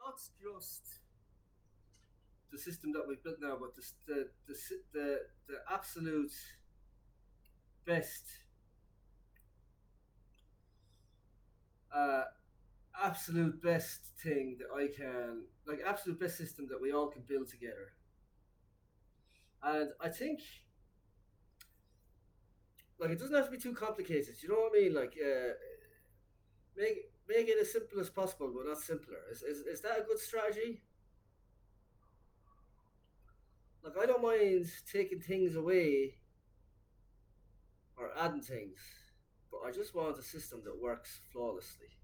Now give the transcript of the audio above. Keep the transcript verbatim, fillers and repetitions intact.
not just the system that we've built now, but the the the the, the absolute best, uh, absolute best thing that I can like, absolute best system that we all can build together. And I think like it doesn't have to be too complicated. You know what I mean? Like uh, make make it as simple as possible, but not simpler. Is is, is that a good strategy? Like I don't mind taking things away or adding things, but I just want a system that works flawlessly.